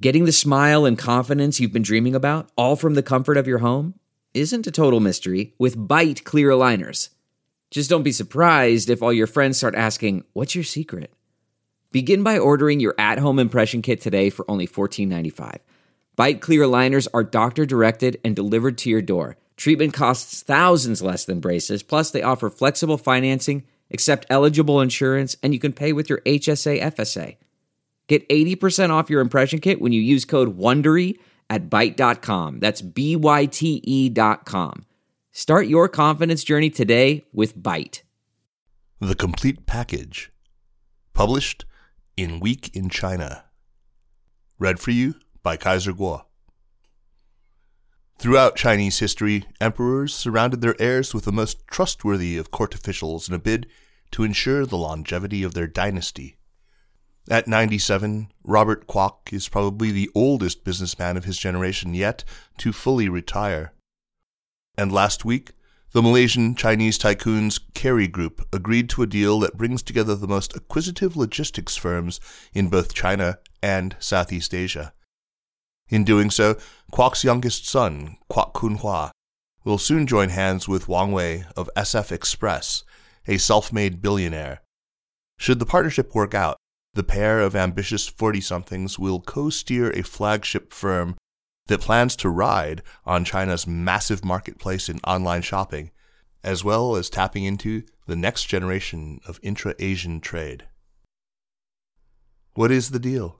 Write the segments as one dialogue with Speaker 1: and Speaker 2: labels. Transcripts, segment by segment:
Speaker 1: Getting the smile and confidence you've been dreaming about, all from the comfort of your home, isn't a total mystery with Byte clear aligners. Just don't be surprised if all your friends start asking, "What's your secret?" Begin by ordering your at-home impression kit today for only $14.95. Byte clear aligners are doctor-directed and delivered to your door. Treatment costs thousands less than braces, plus they offer flexible financing, accept eligible insurance, and you can pay with your HSA FSA. Get 80% off your impression kit when you use code WONDERY at Byte.com. That's BYTE.com. Start your confidence journey today with Byte.
Speaker 2: The Complete Package. Published in Week in China. Read for you by Kaiser Kuo. Throughout Chinese history, emperors surrounded their heirs with the most trustworthy of court officials in a bid to ensure the longevity of their dynasty. At 97, Robert Kwok is probably the oldest businessman of his generation yet to fully retire. And last week, the Malaysian Chinese tycoons Kerry Group agreed to a deal that brings together the most acquisitive logistics firms in both China and Southeast Asia. In doing so, Kwok's youngest son, Kwok Kun Hua, will soon join hands with Wang Wei of SF Express, a self-made billionaire. Should the partnership work out, the pair of ambitious 40-somethings will co-steer a flagship firm that plans to ride on China's massive marketplace in online shopping, as well as tapping into the next generation of intra-Asian trade. What is the deal?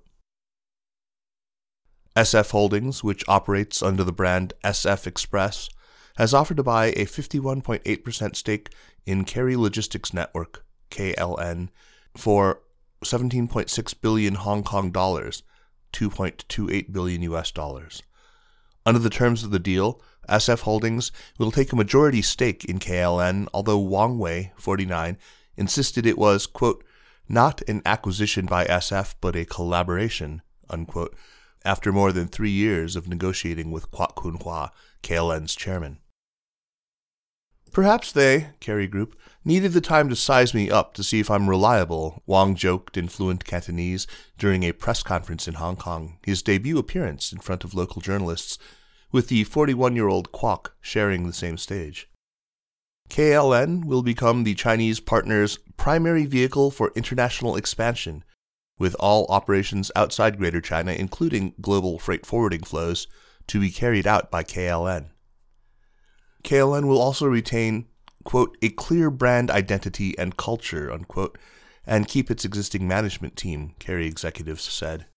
Speaker 2: SF Holdings, which operates under the brand SF Express, has offered to buy a 51.8% stake in Kerry Logistics Network, KLN, for 17.6 billion Hong Kong dollars, $2.28 billion US dollars. Under the terms of the deal, SF Holdings will take a majority stake in KLN, although Wang Wei, 49, insisted it was, quote, not an acquisition by SF but a collaboration, unquote, after more than 3 years of negotiating with Kwok Kun Hua, KLN's chairman. Perhaps they, Kerry Group, needed the time to size me up to see if I'm reliable, Wang joked in fluent Cantonese during a press conference in Hong Kong, his debut appearance in front of local journalists, with the 41-year-old Kwok sharing the same stage. KLN will become the Chinese partner's primary vehicle for international expansion, with all operations outside Greater China, including global freight forwarding flows, to be carried out by KLN. KLN will also retain, quote, a clear brand identity and culture, unquote, and keep its existing management team, Kerry executives said.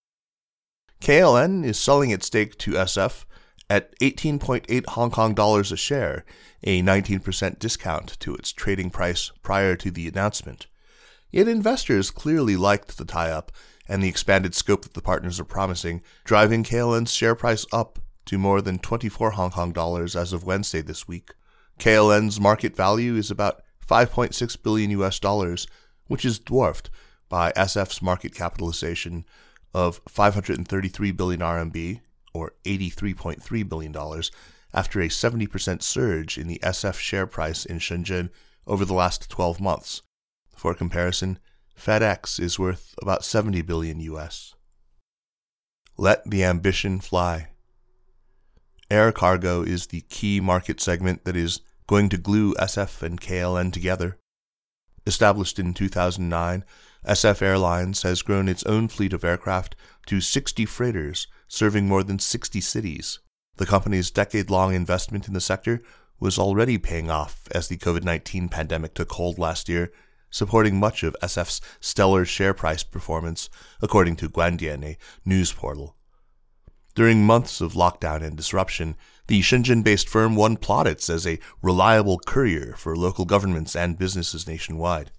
Speaker 2: KLN is selling its stake to SF at 18.8 Hong Kong dollars a share, a 19% discount to its trading price prior to the announcement. Yet investors clearly liked the tie-up and the expanded scope that the partners are promising, driving KLN's share price up to more than 24 Hong Kong dollars as of Wednesday this week. KLN's market value is about 5.6 billion US dollars, which is dwarfed by SF's market capitalization of 533 billion RMB, or $83.3 billion, after a 70% surge in the SF share price in Shenzhen over the last 12 months. For comparison, FedEx is worth about 70 billion US. Let the ambition fly. Air cargo is the key market segment that is going to glue SF and KLN together. Established in 2009, SF Airlines has grown its own fleet of aircraft to 60 freighters, serving more than 60 cities. The company's decade-long investment in the sector was already paying off as the COVID-19 pandemic took hold last year, supporting much of SF's stellar share price performance, according to Guandian, a news portal. During months of lockdown and disruption, the Shenzhen-based firm won plaudits as a reliable courier for local governments and businesses nationwide.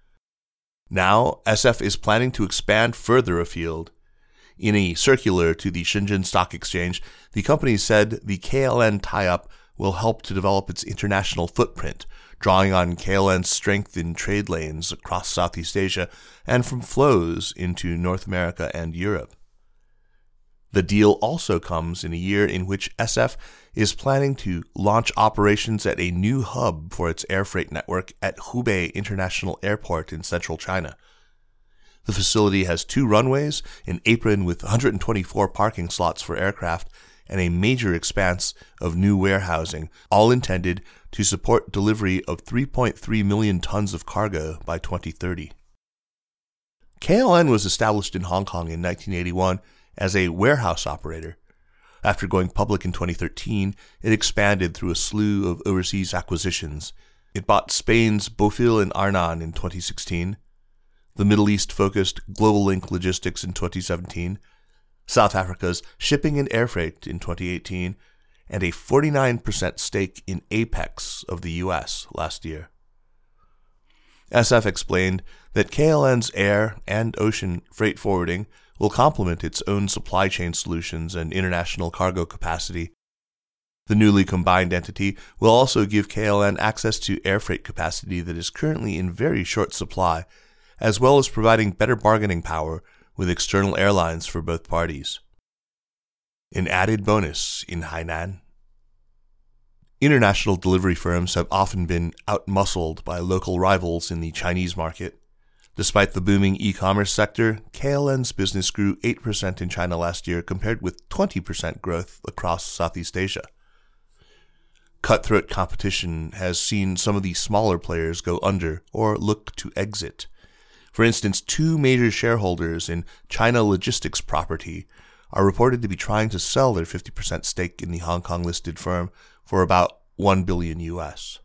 Speaker 2: Now, SF is planning to expand further afield. In a circular to the Shenzhen Stock Exchange, the company said the KLN tie-up will help to develop its international footprint, drawing on KLN's strength in trade lanes across Southeast Asia and from flows into North America and Europe. The deal also comes in a year in which SF is planning to launch operations at a new hub for its air freight network at Hubei International Airport in central China. The facility has 2 runways, an apron with 124 parking slots for aircraft, and a major expanse of new warehousing, all intended to support delivery of 3.3 million tons of cargo by 2030. KLN was established in Hong Kong in 1981 as a warehouse operator. After going public in 2013, it expanded through a slew of overseas acquisitions. It bought Spain's Bofill and Arnan in 2016, the Middle East-focused Global Link Logistics in 2017, South Africa's Shipping and Air Freight in 2018, and a 49% stake in Apex of the U.S. last year. SF explained that KLN's air and ocean freight forwarding will complement its own supply chain solutions and international cargo capacity. The newly combined entity will also give KLN access to air freight capacity that is currently in very short supply, as well as providing better bargaining power with external airlines for both parties. An added bonus in Hainan. International delivery firms have often been outmuscled by local rivals in the Chinese market. Despite the booming e-commerce sector, KLN's business grew 8% in China last year compared with 20% growth across Southeast Asia. Cutthroat competition has seen some of the smaller players go under or look to exit. For instance, 2 major shareholders in China Logistics Property are reported to be trying to sell their 50% stake in the Hong Kong-listed firm for about $1 billion US.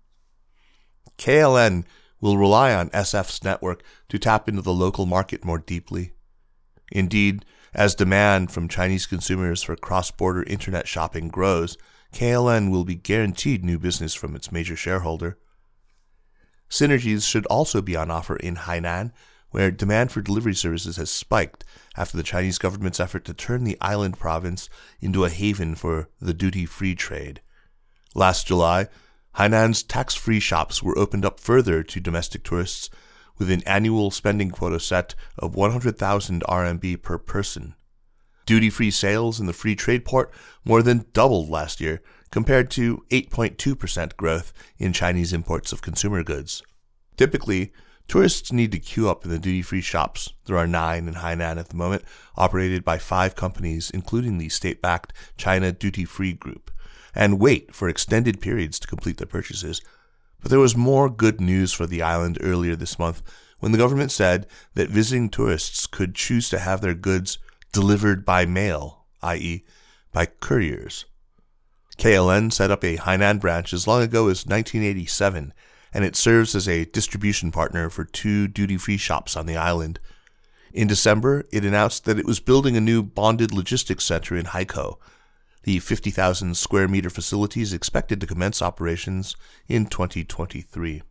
Speaker 2: KLN will rely on SF's network to tap into the local market more deeply. Indeed, as demand from Chinese consumers for cross-border internet shopping grows, KLN will be guaranteed new business from its major shareholder. Synergies should also be on offer in Hainan, where demand for delivery services has spiked after the Chinese government's effort to turn the island province into a haven for the duty-free trade. Last July, Hainan's tax-free shops were opened up further to domestic tourists with an annual spending quota set of 100,000 RMB per person. Duty-free sales in the free trade port more than doubled last year, compared to 8.2% growth in Chinese imports of consumer goods. Typically, tourists need to queue up in the duty-free shops. There are 9 in Hainan at the moment, operated by 5 companies, including the state-backed China Duty Free Group, and wait for extended periods to complete their purchases. But there was more good news for the island earlier this month when the government said that visiting tourists could choose to have their goods delivered by mail, i.e., by couriers. KLN set up a Hainan branch as long ago as 1987, and it serves as a distribution partner for 2 duty-free shops on the island. In December, it announced that it was building a new bonded logistics center in Haikou. The 50,000 square meter facility is expected to commence operations in 2023.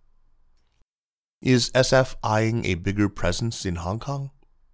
Speaker 2: Is SF eyeing a bigger presence in Hong Kong?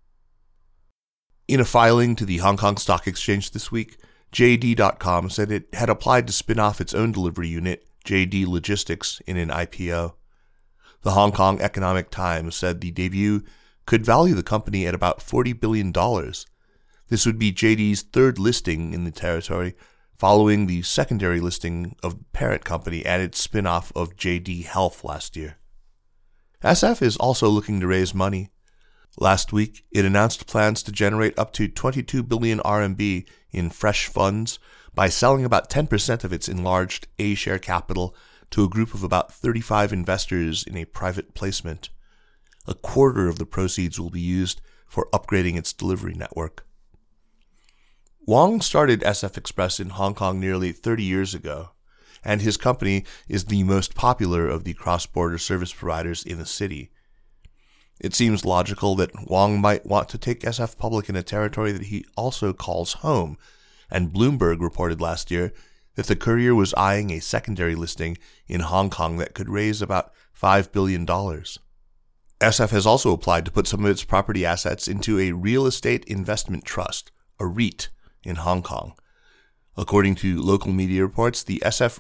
Speaker 2: In a filing to the Hong Kong Stock Exchange this week, JD.com said it had applied to spin off its own delivery unit, JD Logistics, in an IPO. The Hong Kong Economic Times said the debut could value the company at about $40 billion. This would be JD's 3rd listing in the territory, following the secondary listing of the parent company and its spin-off of JD Health last year. SF is also looking to raise money. Last week, it announced plans to generate up to 22 billion RMB in fresh funds by selling about 10% of its enlarged A-share capital to a group of about 35 investors in a private placement. A quarter of the proceeds will be used for upgrading its delivery network. Wang started SF Express in Hong Kong nearly 30 years ago, and his company is the most popular of the cross-border service providers in the city. It seems logical that Wang might want to take SF public in a territory that he also calls home, and Bloomberg reported last year that the courier was eyeing a secondary listing in Hong Kong that could raise about $5 billion. SF has also applied to put some of its property assets into a real estate investment trust, a REIT, in Hong Kong. According to local media reports, the SF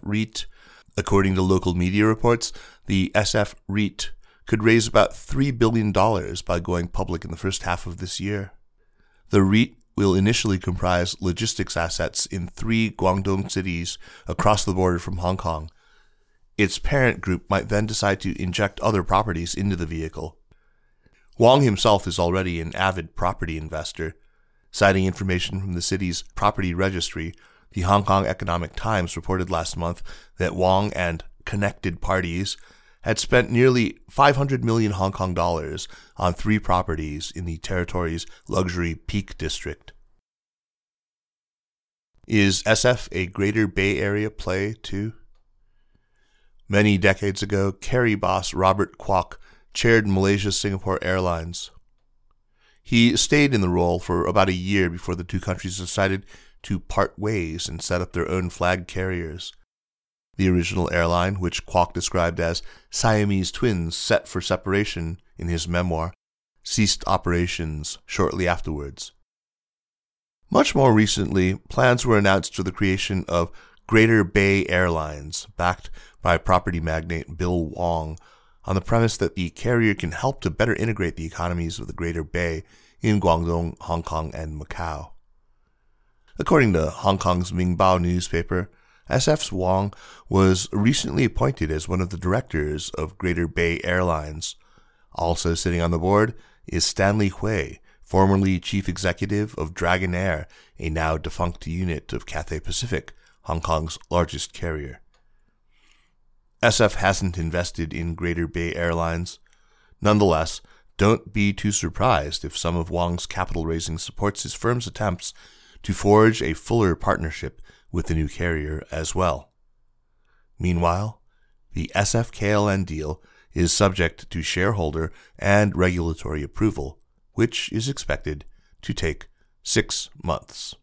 Speaker 2: REIT could raise about $3 billion by going public in the first half of this year. The REIT will initially comprise logistics assets in 3 Guangdong cities across the border from Hong Kong. Its parent group might then decide to inject other properties into the vehicle. Wang himself is already an avid property investor. Citing information from the city's property registry, the Hong Kong Economic Times reported last month that Wang and connected parties had spent nearly 500 million Hong Kong dollars on 3 properties in the territory's luxury Peak District. Is SF a Greater Bay Area play, too? Many decades ago, Kerry boss Robert Kwok chaired Malaysia Singapore Airlines. He stayed in the role for about a year before the two countries decided to part ways and set up their own flag carriers. The original airline, which Kwok described as Siamese twins set for separation in his memoir, ceased operations shortly afterwards. Much more recently, plans were announced for the creation of Greater Bay Airlines, backed by property magnate Bill Wong, on the premise that the carrier can help to better integrate the economies of the Greater Bay in Guangdong, Hong Kong, and Macau. According to Hong Kong's Mingbao newspaper, SF's Wong was recently appointed as one of the directors of Greater Bay Airlines. Also sitting on the board is Stanley Hui, formerly chief executive of Dragon Air, a now defunct unit of Cathay Pacific, Hong Kong's largest carrier. SF hasn't invested in Greater Bay Airlines. Nonetheless, don't be too surprised if some of Wong's capital raising supports his firm's attempts to forge a fuller partnership with the new carrier as well. Meanwhile, the SF-KLN deal is subject to shareholder and regulatory approval, which is expected to take 6 months.